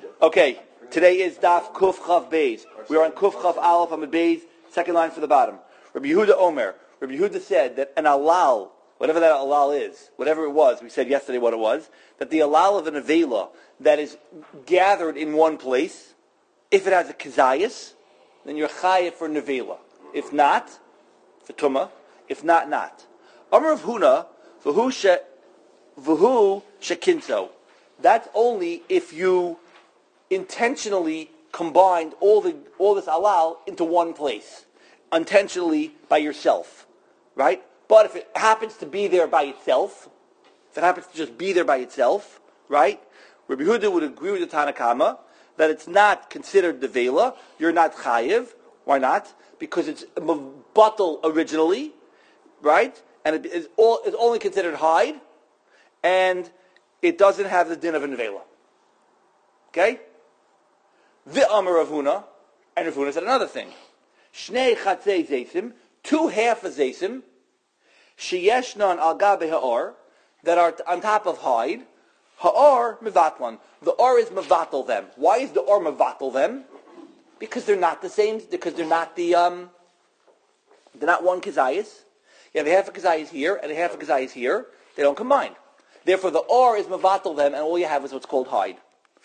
Okay, today is Daf Kuf Chav Beis. We are on Kuf Chav Aleph Amud Beis, second line from the bottom. Rabbi Yehuda Omer. Rabbi Yehuda said that an alal, whatever that alal is, whatever it was, we said yesterday what it was, that the alal of an avela that is gathered in one place, if it has a kazayas, then you're chayiv for nevela. If not, for tumah. If not, not. Amar of Huna, v'hu shekinso. That's only if you intentionally combined all this alal into one place, intentionally by yourself, right? But if it happens to be there by itself, if it happens to just be there by itself, right? Rabbi Yehuda would agree with the Tanna Kama that it's not considered nevela. You're not chayiv. Why not? Because it's batal originally, right? And it is only considered hide, and it doesn't have the din of a nevela. Okay? The Amar of Huna, and Rav Huna said another thing. Shnei chatzei zeisim, 2 half of zeisim, sheyeshnan al gabe ha'or, that are on top of hide, ha'or mevatlan. The or is mevatel them. Why is the or mevatel them? Because they're not the same, because they're not they're not one kazayas. You have a half a kazayas here, and a half a kazayas here. They don't combine. Therefore, the or is mevatel them, and all you have is what's called hide.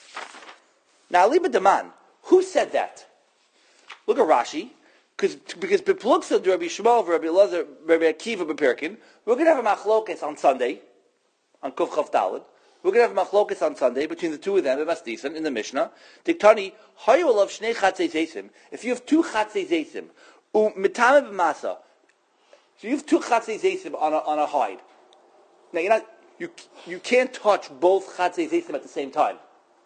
Now, Liba Daman, who said that? Look at Rashi, because Bepluksa, Rabbi Shmuel, Rabbi Elazar, Rabbi Akiva, Beperkin, we're going to have a machlokes on Sunday, on Kuf Chav Daled. We're going to have a machlokes on Sunday between the two of them, in the Mishnah. Diktani, hayu alav shnei chatzei zeisim. If you have 2 chatzei zeisim, mitame b'masa, so you have 2 chatzei zeisim on a hide. Now, you can't touch both chatzei zeisim at the same time.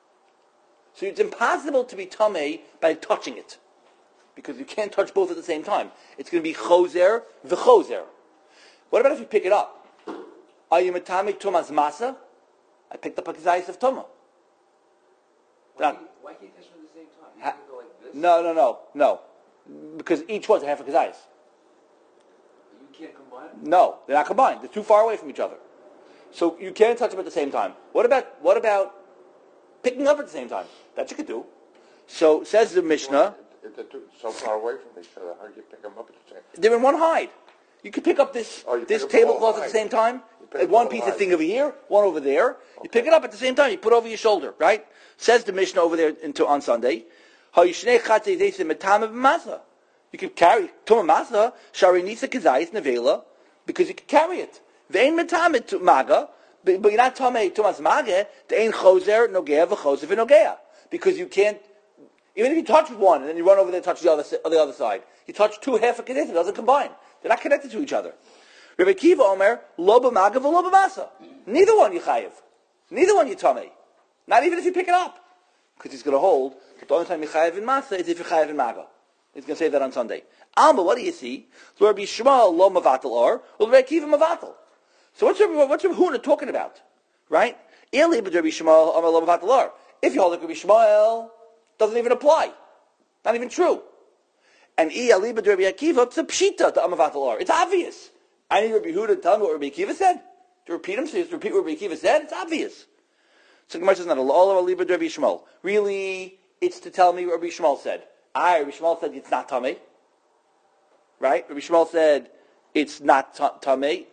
So it's impossible to be tamei by touching it, because you can't touch both at the same time. It's going to be chozer v'chozer. What about if you pick it up? Are you metamik tumas masa? I picked up a kazayis of tumah. Why can't you touch them at the same time? You can go like this? No. Because each one's a half a kazayis. You can't combine them? No, they're not combined. They're too far away from each other. So you can't touch them at the same time. What about picking up at the same time? That you could do. So says the Mishnah. If they're so far away from each other, how do you pick them up at the same time? They're in one hide. You could pick up this tablecloth at the same time. One piece of thing over here, one over there. Okay. You pick it up at the same time. You put it over your shoulder, right? Says the Mishnah over there on Sunday. You can carry tumah masa sharinisa kazayis nevela because you can carry it. Vein metamid maga, but you're not tamei tumas maga. The ein chozer nogea v'chozer v'nogea, because you can't. Even if you touch one and then you run over there and touch the other side, you touch 2 half a kedetah. It doesn't combine. They're not connected to each other. Rabbi Akiva Omer, lo b'maga v'lo b'masa. Neither one you chayiv. Neither one you tamei. Not even if you pick it up. Because he's going to hold that the only time you chayiv in masa is if you chayiv in maga. He's going to say that on Sunday. Alma, what do you see? So Rabbi Shmuel lo mavatel or Rabbi Akiva mavatel. So what's Rabbi Huna talking about? Right? If you hold like Rabbi Shmuel, doesn't even apply. Not even true. And Rabbi Akiva, it's a pshita to amavatel or. It's obvious. I need Rabbi Huda to tell me what Rabbi Akiva said. To repeat him, so you repeat what Rabbi Akiva said. It's obvious. So Gemara says, not all of Rabbi Shmuel. Really, it's to tell me what Rabbi Shmuel said. Rabbi Shmuel said it's not tamei. Right? Rabbi Shmuel said it's not tamei.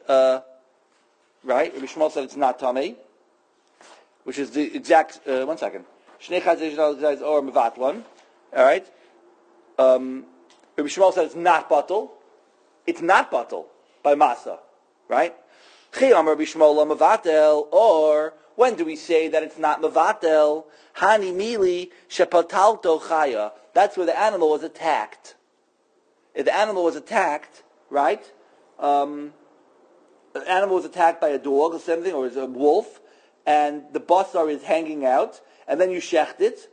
Right? Rabbi Shmuel said it's not tamei, which is the exact. 1 second. Shnei chatzei or mevatlan. All right. Rabbi Shmuel said it's not batal. It's not batal by masa, right? Chiyam Rabbi Shmuel mevatel. Or when do we say that it's not mevatel? Hani mili shepatalto chaya. That's where the animal was attacked. If the animal was attacked, right? The animal was attacked by a dog or something, or a wolf, and the basar is hanging out, and then you shecht it.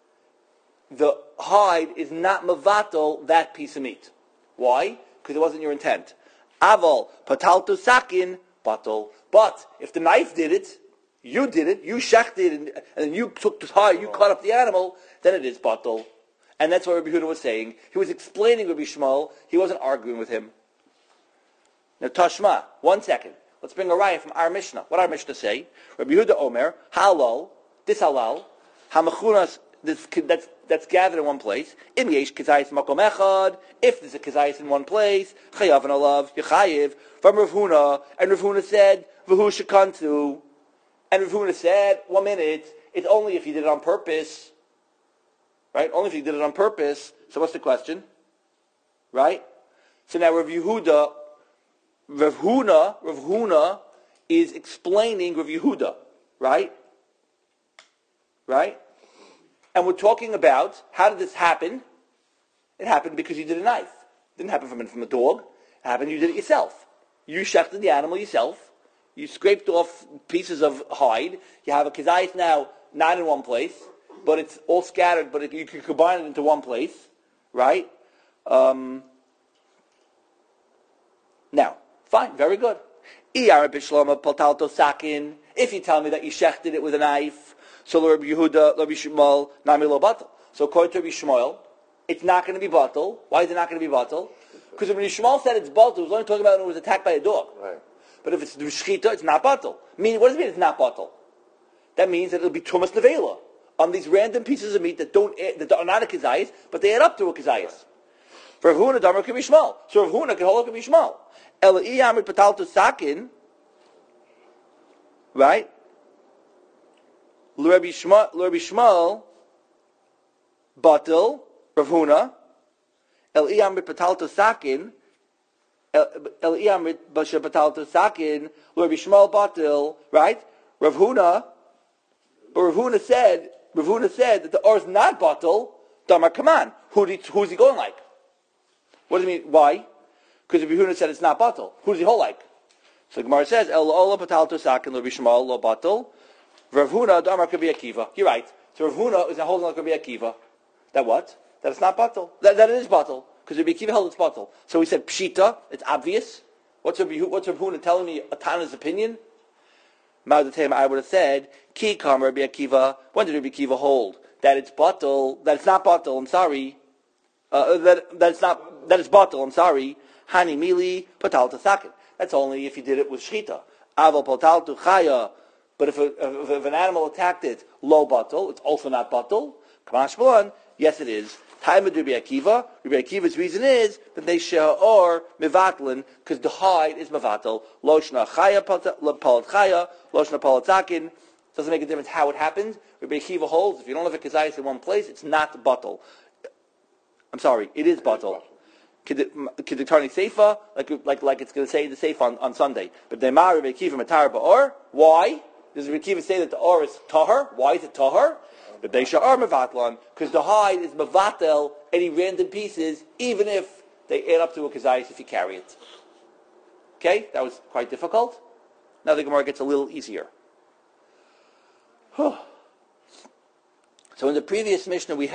The hide is not mevatel that piece of meat. Why? Because it wasn't your intent. Aval patalto sakin batal. But if the knife did it, you shechted it, and you took the hide, you cut up the animal, then it is batal. And that's what Rabbi Huda was saying. He was explaining Rabbi Shmuel. He wasn't arguing with him. Now, Tashma, 1 second. Let's bring a raya from our Mishnah. What our Mishnah say? Rabbi Huda Omer, halal, this halal, Hamachunas, that's gathered in one place. Im yesh kizayis makom echad. If there's a kizayis in one place, chayav and alav yechayiv from Rav Huna, and Rav Huna said v'hu shekantu, and Rav Huna said 1 minute. It's only if you did it on purpose, right? Only if you did it on purpose. So what's the question, right? So now Rav Huna is explaining Rav Yehuda, right? Right? And we're talking about how did this happen? It happened because you did a knife. It didn't happen from a dog. It happened you did it yourself. You shechted the animal yourself. You scraped off pieces of hide. You have a kizayis now, not in one place, but it's all scattered, but you can combine it into one place, right? Now, fine, very good. If you tell me that you shechted it with a knife, so Rabbi Yehuda, Rabbi Shmuel, Nami lo batal. So according to Rabbi Shmuel, it's not going to be batal. Why is it not going to be batal? Because Rabbi Shmuel said it's batal, he was only talking about when it was attacked by a dog. Right. But if it's the shechita, it's not batal. Meaning, what does it mean it's not batal? That means that it'll be tumas nevela on these random pieces of meat that are not a kizayis, but they add up to a kizayis. For Rav Huna, Damar Rabbi Shmuel. So Rav Huna can hold up Rabbi Shmuel. Elai Amrit Pataltu Sakin, right? Rabbi Shmuel, Batil, Rav Huna, Elai Amrit Pataltu Sakin, Elai Amrit Pataltu Sakin, Rabbi Shmuel Batil, right? Rav Huna said that the or is not Batil. Damar, come on, who's he going like? What does it mean? Why? Because Rabbi Huna said it's not batal. Who does he hold like? So Gemara says, El ola batal to sakin Rabbi Shmuel lo batal. Rav Huna damar Rabbi Akiva. You're right. So Rav Huna is holding like Rabbi Akiva. That what? That it's not batal. That it is batal. Because Rabbi Akiva held it's batal. So he said pshita. It's obvious. What's Rabbi Huna telling me? A Tana's opinion. Ma'adatem, I would have said ki kam Rabbi Akiva. When did Rabbi Akiva hold that it's batal? That it's not batal. I'm sorry. That it's batal. I'm sorry. Hani mili patal sakin. That's only if you did it with shchita. Aval patal tu chaya. But if an animal attacked it, lo batal, it's also not batal. Kamash Malan, yes it is. Time of Rabbi Akiva. Rabbi Akiva's reason is that they or mivatlin because the hide is mivatal. Loshna chaya palat chaya. Loshna palat sakin. Doesn't make a difference how it happens. Rabbi Akiva holds if you don't have a kazayis in one place, it's not batal. I'm sorry, it is batal. Kidduktani Seifa, like it's going to say the Seifa on Sunday. But Demar Rabbi Akiva Matar Ba'or. Why? Does Rabbi Akiva say that the or is tahar? Why is it tahar? But they are mevatlan because the hide is mevatel any random pieces, even if they add up to a kazayis if you carry it. Okay, that was quite difficult. Now the Gemara gets a little easier. So in the previous Mishnah we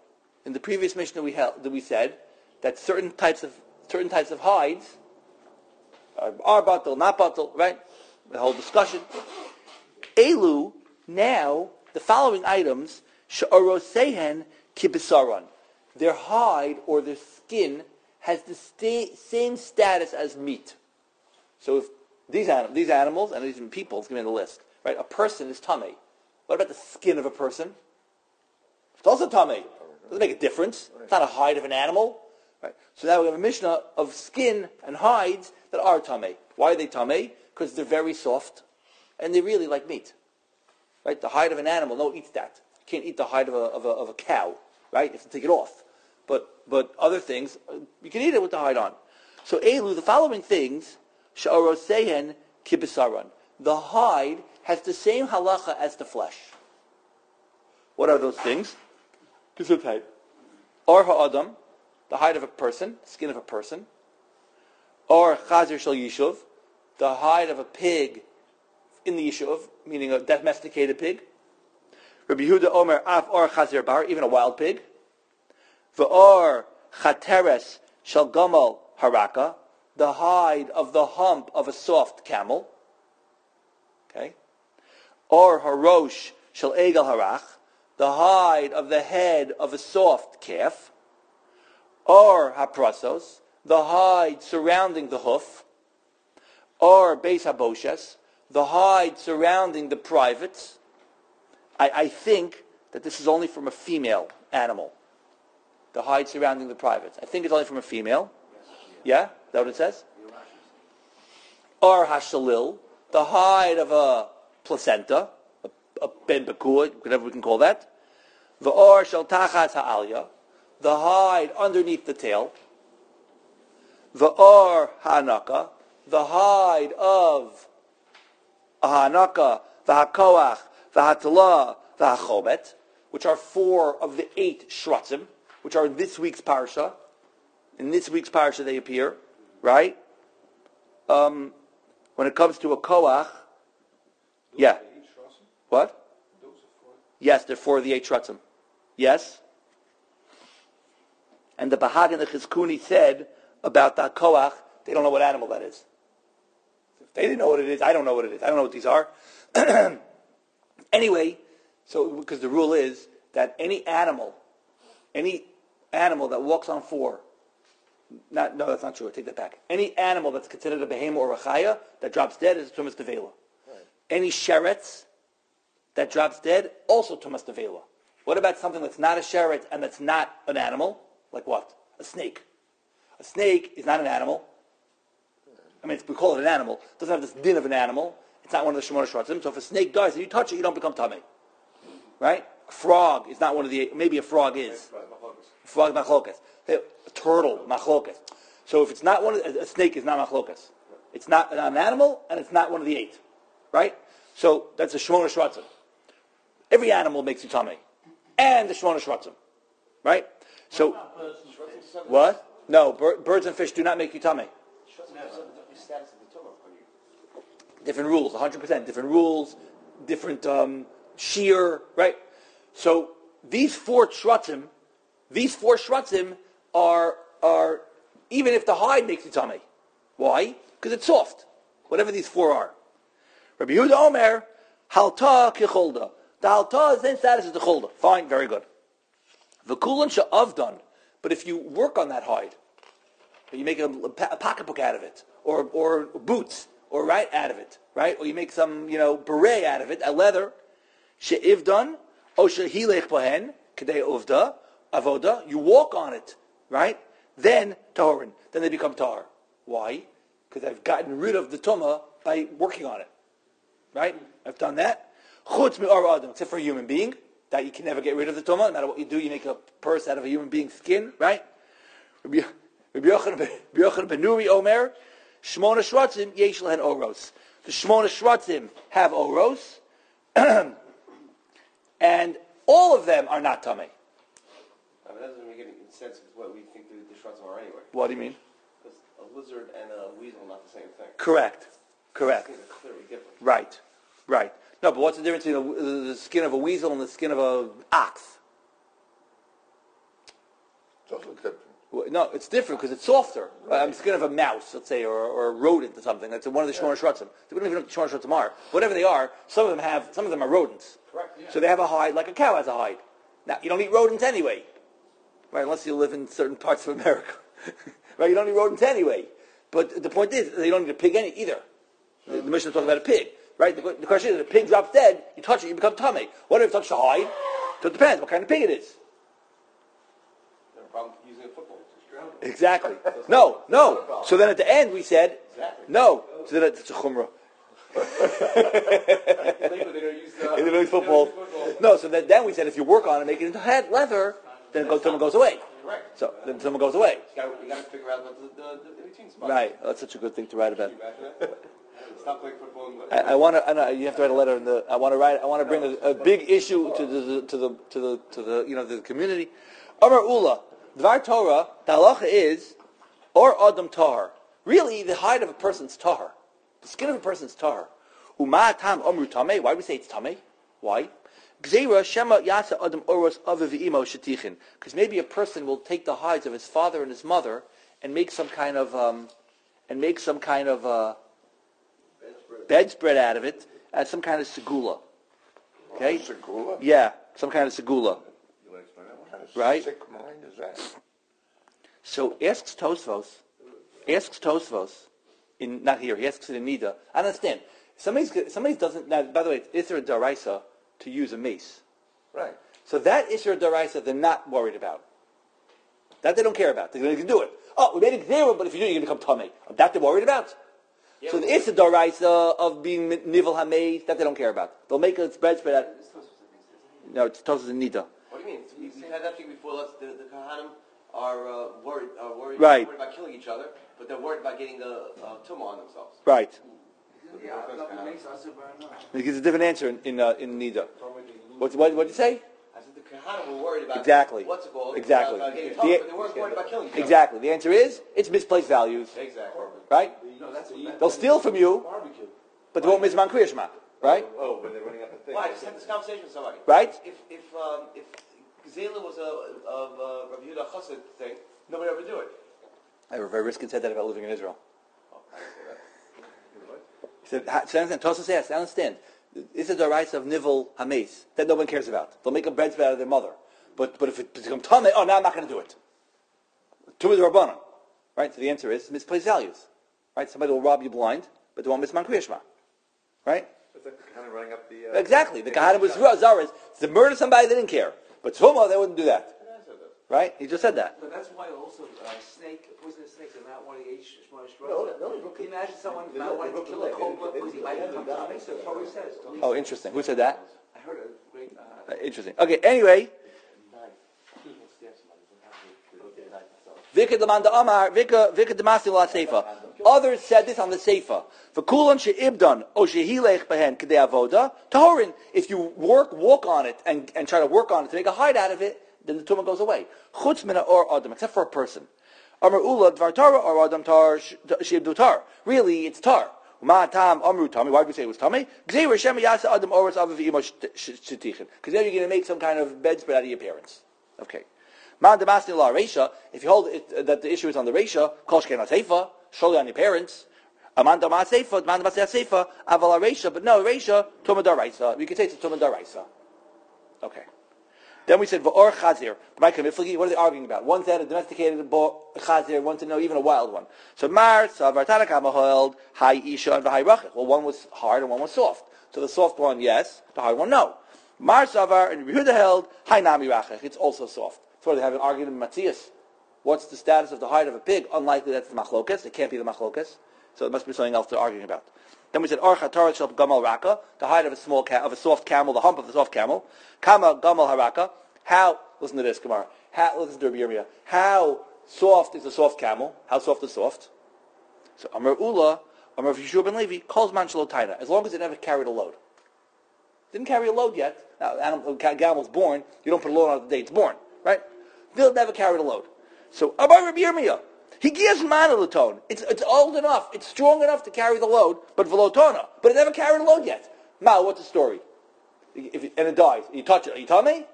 said that certain types of hides are batal, not batal, right? The whole discussion. Elu, now, the following items, she'orosehen kibisaron. Their hide or their skin has the same status as meat. So if these animals, and these people, it's going to be on the list, right? A person is tamei. What about the skin of a person? It's also tamei. Doesn't make a difference. It's not a hide of an animal. Right. So now we have a Mishnah of skin and hides that are tamei. Why are they tamei? Because they're very soft and they really like meat. Right? The hide of an animal, no one eats that. You can't eat the hide of a cow. Right? You have to take it off. But other things, you can eat it with the hide on. So Elu, the following things, Sha'orosehen kibisaron. The hide has the same halacha as the flesh. What are those things? Or ha'adam, the hide of a person, skin of a person. Or chazir shel yishuv, the hide of a pig in the yishuv, meaning a domesticated pig. Rabbi Yehuda Omer af or chazir bar, even a wild pig. V'or chateres shel gamal haraka, the hide of the hump of a soft camel. Okay. Or harosh shel egel harach, the hide of the head of a soft calf. Or haprasos, the hide surrounding the hoof. Or beis haboshes, the hide surrounding the privates. I think that this is only from a female animal. The hide surrounding the privates. I think it's only from a female. Yeah? Is that what it says? Or hashalil, the hide of a placenta, a ben bekua, whatever we can call that. The or shel tachat ha'alya, the hide underneath the tail. The or hanaka, the hide of a hanaka, the hakoach, the hatala, the hachobet, which are 4 of the 8 shratzim, which are in this week's parsha. In this week's parsha they appear, right? When it comes to a koach, yeah. What? Yes, they're 4 of the 8 shratzim. Yes. And the Bahag and the Chizkuni said about that koach, they don't know what animal that is. If they didn't know what it is, I don't know what it is. I don't know what these are. Anyway, so because the rule is that any animal that walks on 4, no, that's not true. I take that back. Any animal that's considered a behemoth or a chaya that drops dead is a tumas tevela. Right. Any sheretz that drops dead, also tumas tevela. What about something that's not a sheretz and that's not an animal? Like what? A snake. A snake is not an animal. I mean, we call it an animal. It doesn't have this din of an animal. It's not one of the Shemona Shratzim. So if a snake dies and you touch it, you don't become tamei. Right? A frog is not one of the 8. Maybe a frog is. A frog machlokas. A turtle machlokas. So if it's not one of a snake is not machlokas. It's not an animal and it's not one of the 8. Right? So that's a Shemona Shratzim. Every animal makes you tamei. And the Shemona Shratzim. Right? So, what? No, birds and fish do not make you tamei. Different rules, 100%. Different rules, different shear, right? So these 4 shratzim are even if the hide makes you tamei. Why? Because it's soft. Whatever these 4 are. Rabbi Yehuda Omer, halta kicholda. The halta is then status as the cholda. Fine, very good. V'kulan she'avdan. But if you work on that hide, you make a pocketbook out of it, or boots, or out of it, right? Or you make some, beret out of it, a leather. She'ivdan, o she'hilech bahen, kedei uvda, avoda. You walk on it, right? Then tahorin. Then they become tahor. Why? Because I've gotten rid of the tumah by working on it, right? I've done that. Chutz mi'ar adam, except for a human being, that you can never get rid of the tumah. No matter what you do, you make a purse out of a human being's skin, right? Rabbi Yochanan ben Nuri Omer, Shmona Shratzim yesh lehen oros. The Shmona Shratzim have oros, and all of them are not tamei. I mean, that doesn't make any sense with what we think the Shratzim are anyway. What do you mean? Because a lizard and a weasel are not the same thing. Correct. They're clearly different. Right. No, but what's the difference between the skin of a weasel and the skin of an ox? Totally different. No, it's different because it's softer. Skin of a mouse, let's say, or a rodent or something. That's one of the Shemona Shratzim. We don't even know what the Shemona Shratzim are. Whatever they are, some of them are rodents. Correct. Yeah. So they have a hide like a cow has a hide. Now, you don't eat rodents anyway. Right, unless you live in certain parts of America. Right, you don't eat rodents anyway. But the point is, you don't eat a pig either. The Mishnah talks about a pig. Right? The question is, if a pig drops dead, you touch it, you become tamei. What if you touch the hide? So it depends what kind of pig it is. No problem using a football. Exactly. No. So then at the end we said, no. So then it's a chumrah. They don't use football. No, so then we said if you work on it, make it into leather, then someone goes away. Correct. So then someone goes away. You got to figure out what the between spots. Right. Oh, that's such a good thing to write about. Stop playing football. I want to. You have to write a letter. I want to bring a big issue to the community. Amar Ula, Dvar Torah. The halacha is or Adam Tahar. Really, the hide of a person's tahar. The skin of a person's tahar. Uma tam amru tamei. Why do we say it's tamei? Why? Gzeira shema yasa adam oros aviv imo shetichin. Because maybe a person will take the hides of his father and his mother and make some kind of bedspread out of it as some kind of segula. Okay? Segula? Yeah, some kind of segula. You want to explain that? What kind of right? sick mind is that? So asks Tosfos, not here, he asks it in Nida. I understand. Somebody doesn't, now, by the way, it's Isra Daraisa to use a mace. Right. So that Isser Daraisa they're not worried about. That they don't care about. They can do it. Oh, we made it zero, but if you do, you're going to become Tomei. That they're worried about. Yeah, So the Isser Daraisa of being Nivel HaMeis, that they don't care about. They'll make a spread out. No, it's Tosas and Nida. What do you mean? We've had that thing before. The Kohanim are worried Right. worried about killing each other, but they're worried about getting a tumah on themselves. Right. Yeah, Because a different answer in Nida. What did you say? I said the Kohanim were worried about Exactly. what's it called? Exactly. About getting tumah, but they weren't worried about killing each other. Exactly. The answer is it's misplaced values. Exactly. Right? No, that's They'll steal from you, but they won't miss man Kriya Shema. Right? Oh, when they're running up the thing. Well, I just had this conversation with somebody. Right? If Zela was a Rabbi Yehuda Chassid thing, nobody ever do it. Very Riskin said that about living in Israel. He said, Tosa says, I understand. It's a deraisa of Nivel Hames that no one cares about. They'll make a bread spread out of their mother. But if it becomes Tameh, oh, now I'm not going to do it. Tumah the Rabbanon. Right? So the answer is misplaced values. Right? Somebody will rob you blind, but they won't miss man Kriya Shema. Right? It's like kind of running up the... Exactly. The Kahana was Zaras. To murder somebody, they didn't care. But Tumah, they wouldn't do that. Right? He just said that. But that's why also poisonous snakes are not one of the eight Shemona Shroud. Can you imagine someone not wanting to kill a cobra because he might become Tomei? So Torah says. Oh, interesting. Who said that? I heard a great... Interesting. Okay, anyway. Vika Demanda Amar, Vika Demasi La Seifa. Others said this on the Seifa. For Kulan She'ibdan, O Shehilech Behen Kedei Avoda, Tahorin. If you walk on it and try to work on it to make a hide out of it, then the tumah goes away. Chutz mina or adam, except for a person. Amar ula dvar tara or adam tar she'ibdu tar. Really, it's tar. Ma tam amru tami. Why did we say it was tami? Gzeir shem yasa adam oras avav imo shetichin. Because then you're going to make some kind of bedspread out of your parents. Okay. Ma demasni la reisha. If you hold it, that the issue is on the reisha, kol shken seifa, surely on your parents. Aman damas seifa, man damas seifa, aval reisha. But no reisha, tumah daraisa. We could say it's a tumah daraisa. Okay. Then we said, V'or chazir. What are they arguing about? One said a domesticated chazir, one said no, even a wild one. So Mar, Savar, Tanakama held, Hai Isha, and V'hai Rachich. Well, one was hard and one was soft. So the soft one, yes. The hard one, no. Mar, Savar, and Yehuda held, Hai Nami Rachich. It's also soft. So they have an argument in Matthias. What's the status of the hide of a pig? Unlikely that's the machlokas. It can't be the machlokas. So it must be something else they're arguing about. Then we said, Orcha Torah Shel Gamal Raka, the hide of a soft camel, the hump of the soft camel. Kama Gamal Haraka. How, listen to this, Gemara. Listen to Rabbi Yirmiyah. How soft is a soft camel? How soft is soft? So Amar Ula, Amar Yeshua ben Levi, calls man shelo taina, as long as it never carried a load. Didn't carry a load yet. Now, camel's born, you don't put a load on it the day it's born, right? They'll never carried a load. So Amar Rabbi Yirmiyah, he gives mana latone. It's old enough, it's strong enough to carry the load, but velotona. But it never carried a load yet. Mal, what's the story? And it dies. You touch it. Are you telling me?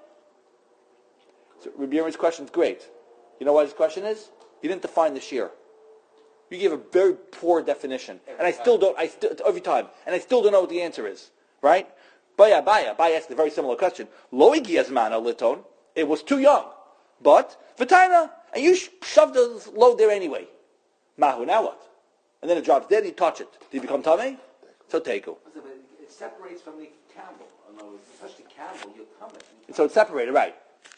So Rabbi Yirmiyah's question is great. You know what his question is? You didn't define the shear. You gave a very poor definition. And I still don't, every time. And I still don't know what the answer is. Right? Baya asked a very similar question. Lo igiyaz mana liton. It was too young. But, v'taina. And you shoved the load there anyway. Mahu, now what? And then it drops dead and you touch it. Do you become tamei? So teiku. It separates from the camel. In other words, if you touch the camel, you'll come it. So it's separated, right.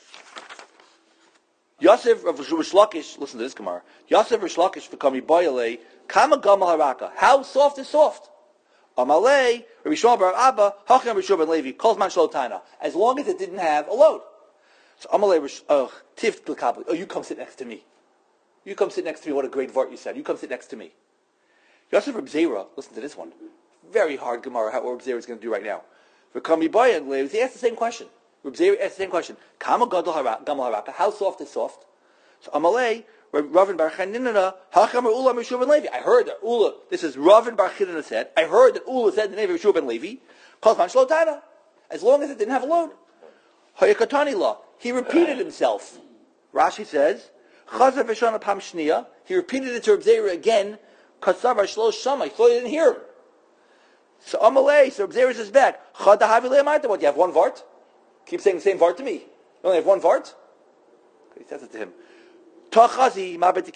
Yosef of Rish Lakish, listen to this Gemara. Yosef Rish Lakish v'kami boyale kama gamal haraka. How soft is soft? Amalei Rabbi Shmuel bar Abba Hachem Rabbi Shua ben Levi calls man shelo taina. As long as it didn't have a load. So Amalei Tiv Tlekabli. Oh, you come sit next to me. You come sit next to me. What a great vart you said. You come sit next to me. Yosef Reb Zera, listen to this one. Very hard Gemara. How Reb Zera is going to do right now. V'kami boyale. He asked the same question. Reb Zera asked the same question. Kama gadol gamal haraka. How soft is soft? So Amalei, Ravin bar Chanina, Hacham Ula Meshua ben Levi. I heard that Ula. This is Ravin bar Chanina said. I heard that Ula said the name of Meshua ben Levi. Calls man shelo taina. As long as it didn't have a load. Hayakatani law. He repeated himself. Rashi says, Chazav v'shana pam shniya. He repeated it to Reb Zera again. Kasavar shlo shama. He thought he didn't hear him. So Amalei, so Reb Zera says back, Chadahavi le'amayta. What? You have one vart? Keep saying the same vart to me. You only have one vart? He says it to him. Look at the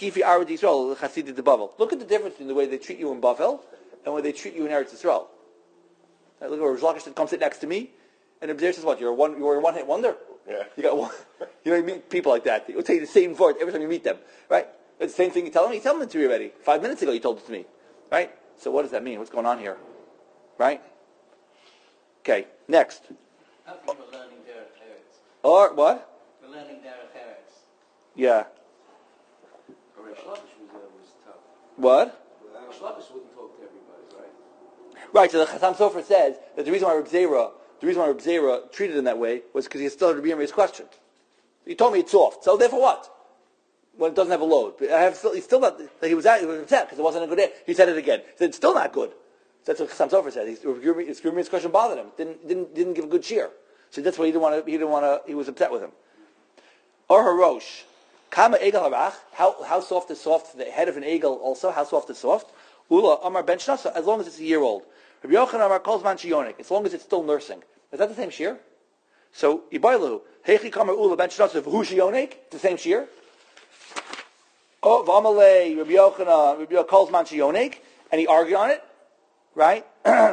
difference in the way they treat you in Bavel and the way they treat you in Eretz Yisrael. Look at Rish Lakish said, come sit next to me. And Reb Zera says, what, you're a one-hit wonder? Yeah. You got one. You know, you meet people like that. They'll tell you the same word every time you meet them, right? It's the same thing you tell them. You tell them it to me already. 5 minutes ago you told it to me, right? So what does that mean? What's going on here, right? Okay, next. I think we're learning Derek Eretz. Or what? We're learning Derek Eretz. Yeah. Rish Lakish was tough. What? Rish Lakish wouldn't talk to everybody, right? Right. So the Chassam Sofer says that the reason why Reb Zera treated him that way was because he still had Rabbi Yirmiyah's question. He told me it's soft. So therefore what? When it doesn't have a load. But he's still not, he was upset because it wasn't a good day. He said it again. He said it's still not good. So that's what Chassam Sofer said. His Yirmiyah's question bothered him. Didn't give a good cheer. So that's why he was upset with him. Or Harosh. Kama egel harach. How soft is soft? The head of an egel also. How soft is soft? Ula Amar ben Shnasa. As long as it's a year old. Rabbi Yochanan Amar Kol Zman Shionik. As long as it's still nursing. Is that the same shear? So Ibaylu Heichi Kamar Ula ben Shnasa V'hu Shionik. It's the same shear. Oh V'Amalei Rabbi Yochanan Kol Zman Shionik. And he argued on it, right?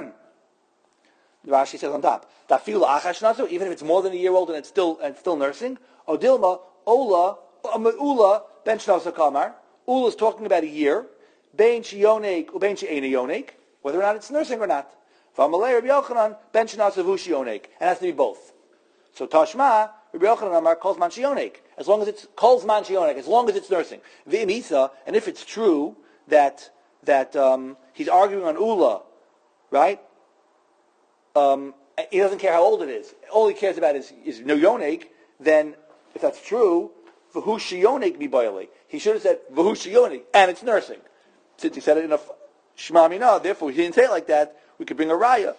Rashi says on top. Tafila Achash Nasu. Even if it's more than a year old and it's still nursing. Odilma Ola. Ula ben Shnasa Kamar. Ula is talking about a year. Bein Shionek ubein she'ena yonek. Whether or not it's nursing or not. V'amalei Rabbi Yochanan ben Shnasa v'hu shionek. It has to be both. So Tashma Rabbi Yochanan Amar Kol Zman Shionek. As long as it's Kol Zman Shionek, as long as it's nursing. V'im Isa, and if it's true that he's arguing on Ula, right? He doesn't care how old it is. All he cares about is no yonek. Then, if that's true, V'hu shionek mi. He should have said V'hu shionek, and it's nursing. Since he said it in a Shema Mina, therefore he didn't say it like that. We could bring a raya.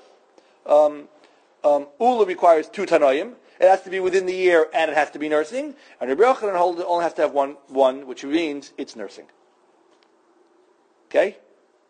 Ula requires 2 tanoim. It has to be within the year, and it has to be nursing. And Rabbi Yochanan only has to have one, which means it's nursing. Okay.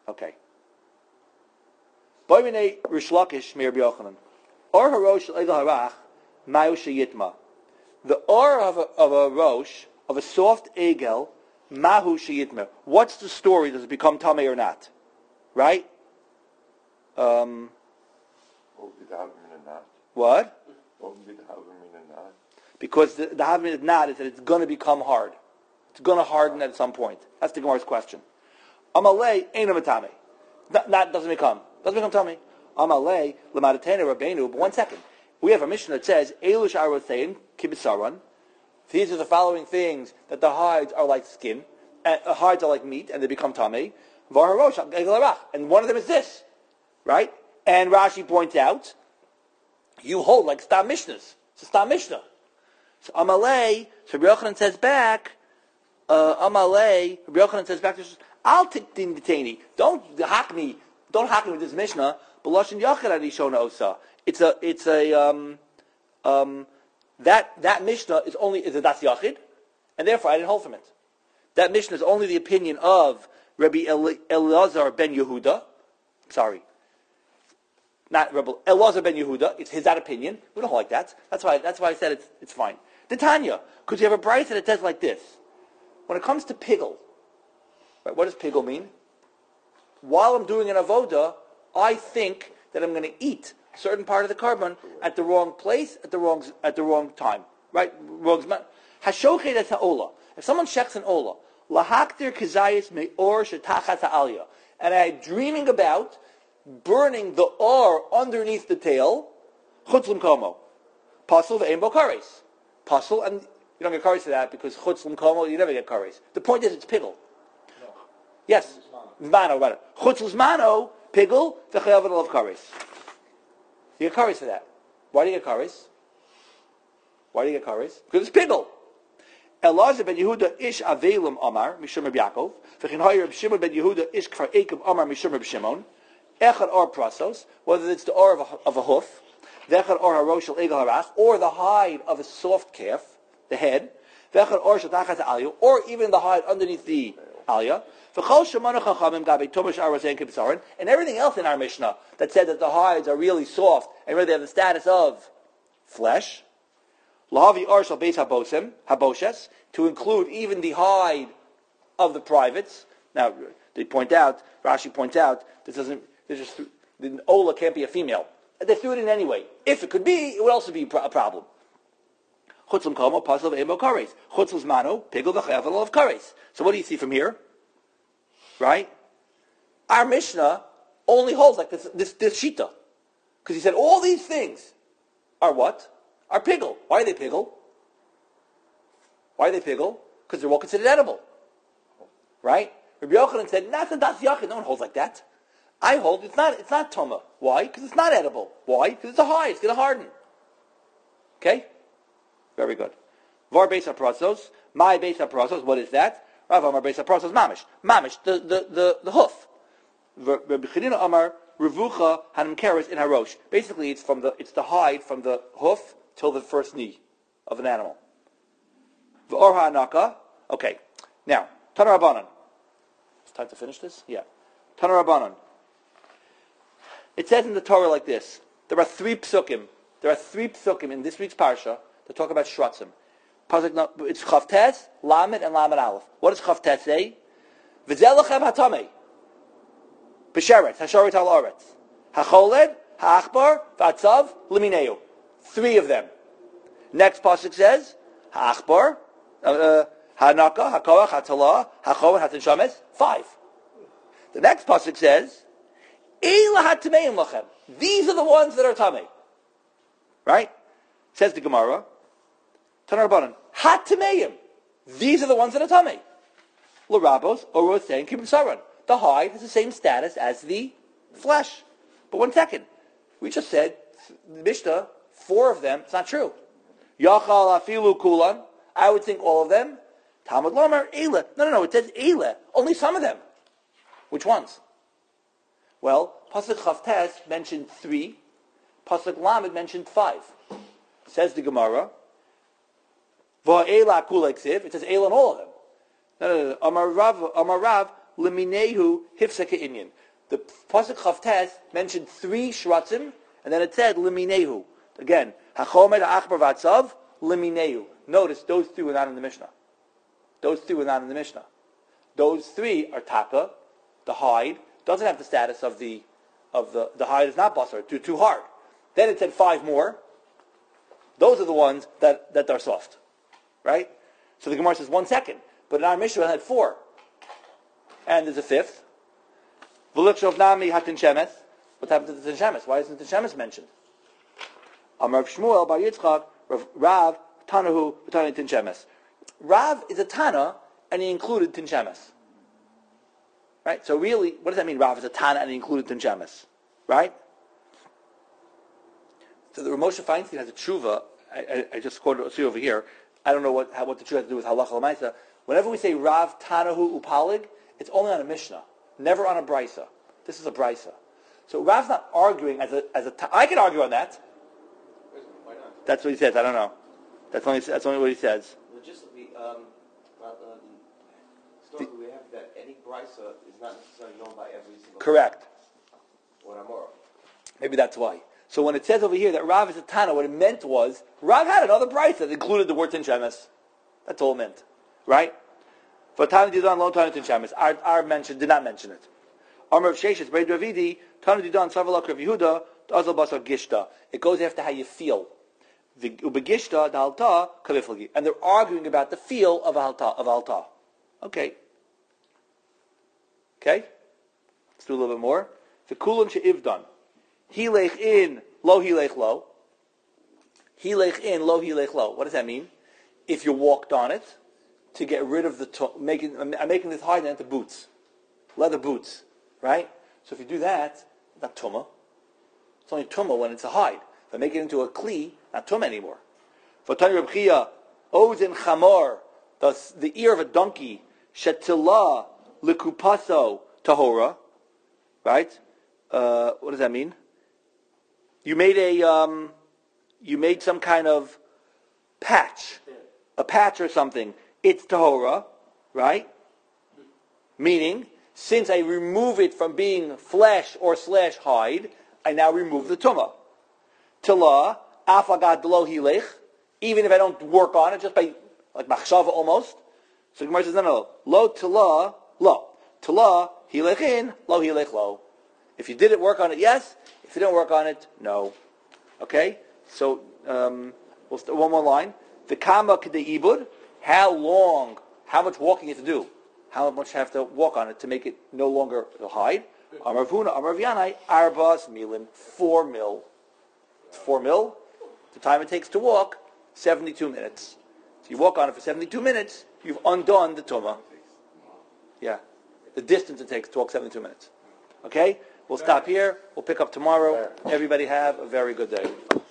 Boimine Rish Lakish mi Rabbi Yochanan. Or harosh egel harach mayu sheyitma. The or of a rosh, of a soft egel, mahu sheyitma. What's the story? Does it become tamei or not? Right? What would be the havim and not? What? What would be the havim and not? Because the havim is not is that it's going to become hard. It's going to harden at some point. That's the Gemara's question. Amalei ain't a matame. That doesn't become tamei. Amalei l'madatena rabbeinu. But 1 second. We have a Mishnah that says, Elush Arothein, Kibisaran. These are the following things that the hides are like skin, and hides are like meat, and they become tamei. Vaharosh, and one of them is this, right? And Rashi points out, you hold like Stam Mishnahs. It's a Stam Mishnah. So Amalei, so Rabbi Yochanan says back, Amalei, Rabbi Yochanan says back, I'll take the detaining. Don't hack me with this Mishnah. B'loshin Yachid Adishona Osa. It's a that Mishnah is a Das Yachid, and therefore I didn't hold from it. That Mishnah is only the opinion of Rabbi Elazar ben Yehuda. Sorry, not Rabbi Elazar ben Yehuda. It's that opinion. We don't like that. That's why I said it's fine. The Tanya, because you have a brayta that says like this: when it comes to pigel, right? What does pigel mean? While I'm doing an avoda, I think that I'm going to eat a certain part of the carbon at the wrong place at the wrong time, right? Hashochet et ha'ola. If someone checks an ola, lahaktir kizayis me'or shetachat ha'aliyah, and I'm dreaming about burning the or underneath the tail, chutzlim komo, pasul ve'em bo kares, pasul, and you don't get kares for that because chutzlim komo you never get kares. The point is it's pigel. No. Yes, zmano, right? Chutzl zmano pigel v'chayav of kares. You get kares for that. Why do you get kares? Because it's pigel. Elazar ben Yehuda ish avelim Amar mishum Reb Yaakov. V'chin Reb Shimon ben Yehuda ish kfar ekim Amar mishum Reb Shimon. Echad or prasos, whether it's the or of a hoof, v'echad or harosh el egel harach, or the hide of a soft calf, the head, v'echad or shatachat aliyah, or even the hide underneath the aliyah. V'chol shemanu chachamim gabe tumash arasein kibsarin, and everything else in our Mishnah that said that the hides are really soft and really have the status of flesh. Lahavi arshal beis haboshes, to include even the hide of the privates. Now, Rashi points out, the Ola can't be a female. They threw it in anyway. If it could be, it would also be a problem. Chutzum komo pasal ve'emo kares. Chutzum manu pigul v'chevel of kares. So what do you see from here? Right? Our Mishnah only holds like this shita. Because he said all these things are what? Are pigul. Why are they pigul? Why are they pigul? Because they're all considered edible. Right? Rabbi Yochanan said, not the das yachid. No one holds like that. I hold it's not toma. Why? Because it's not edible. Why? Because it's a high. It's going to harden. Okay? Very good. Var beis haprasos. My beis haprasos. What is that? Rav Amar beis haprasos mamish. Mamish, the hoof. Rabbi Chanina Amar revucha hanimkeres in harosh. Basically, it's the hide from the hoof till the first knee of an animal. V'or ha'anaka. Okay. Now, Tana Rabbanan. It's time to finish this? Yeah. Tana Rabbanan. It says in the Torah like this. There are three psukim in this week's parsha that talk about shratzim. It's Chavtes, Lamed, and Lamed Aleph. What does Chavtes say? V'zel lechem hatamei. B'sheretz, hashoret al oretz. Hacholed, ha'achbar, v'atzav, limineu. Three of them. Next pasuk says, ha'achbar, ha'naka, ha'koach, ha'talah, ha'choven, ha'tinshames. 5. The next pasuk says, Eila ha'tameim lachem. These are the ones that are tamei. Right? Says the Gemara, Tanar Rabbanan, ha'tameim. These are the ones that are tamei. L'rabos, or saying kibbutz saran. The hide has the same status as the flesh. But 1 second. We just said, the Mishnah, 4 of them, it's not true. Yachal afilu kulan. I would think all of them. Talmud Lomar, Eila. No, it says Eila. Only some of them. Which ones? Well, Pasuk Chavtes mentioned 3. Pasuk Lamed mentioned 5. Says the Gemara, Va'ela kula ksiv. It says Eila on all of them. No. Amar Rav, Leminehu hifseka inyan. The Pasuk Chavtes mentioned 3 shratzim, and then it said Leminehu. Again, Hachomed ha'achbar v'atzav, Leminehu. Notice, those 3 were not in the Mishnah. Those 3 are taka, the hide, doesn't have the status of the hide is not basar, too hard. Then it said 5 more. Those are the ones that are soft. Right? So the Gemara says 1 second. But in our Mishnah it had 4. And there's a 5th. V'likshov nami hatin shemes. What happened to the tin shemes? Why isn't the shemes mentioned? Amar Shmuel bar Yitzchak, Rav, Tanahu, Tana tin shemes. Rav is a Tana, and he included tin shemes. Right? So really, what does that mean? Rav is a Tana, and he included tin shemes. Right? So the Ramosha Feinstein has a tshuva. I just quoted it over here. I don't know what the tshuva has to do with halacha l'maisa. Whenever we say Rav Tanahu Upalig, it's only on a Mishnah, never on a Brisa. This is a Brisa. So Rav's not arguing as a I can argue on that. Why not? That's what he says. I don't know. That's only what he says. Logistically, historically we have that any brisa is not necessarily known by every single. Correct. Or Amora. Maybe that's why. So when it says over here that Rav is a Tana, what it meant was Rav had another Brisa that included the word Tin Shemes. That's all it meant, right? For Tana Didan, Lo Tana Tin Shemes. Our mention did not mention it. Amar of Sheshes, Brei Dravidi, Tana Didan, Savalak Rav Yehuda, Azal Basar Gishta. It goes after how you feel. The Ubegishta, the Halta, Kaliflagi. And they're arguing about the feel of Halta. Okay. Let's do a little bit more. The Kulan She'ivdan. Hilech in, lo hilech lo. Hilech in, lo hilech lo. What does that mean? If you walked on it, to get rid of I'm making this hide into boots. Leather boots. Right? So if you do that, not tumah. It's only tumah when it's a hide. If I make it into a kli, not tumah anymore. For Tani Reb Chia, Ozen chamor, the ear of a donkey, shetila likupaso tahora. Right? What does that mean? You made some kind of patch, a patch or something. It's tahora, right? Meaning, since I remove it from being flesh or / hide, I now remove the tumah. Tila, afagad lo hilech, even if I don't work on it, just by, like machshava almost. So Gemara says, no. Lo tila, lo. Tila, hilech in, lo hilech lo. If you didn't work on it, yes. If you didn't work on it, no. Okay? So, we'll start one more line. The kama k'de'ibud, how much walking you have to do, how much you have to walk on it to make it no longer hide. Amar Vuna, Amar Vyanai, arbas milin, 4 mil. 4 mil, the time it takes to walk, 72 minutes. So you walk on it for 72 minutes, you've undone the tumah. Yeah, the distance it takes to walk 72 minutes. Okay, we'll stop here. We'll pick up tomorrow. Everybody have a very good day.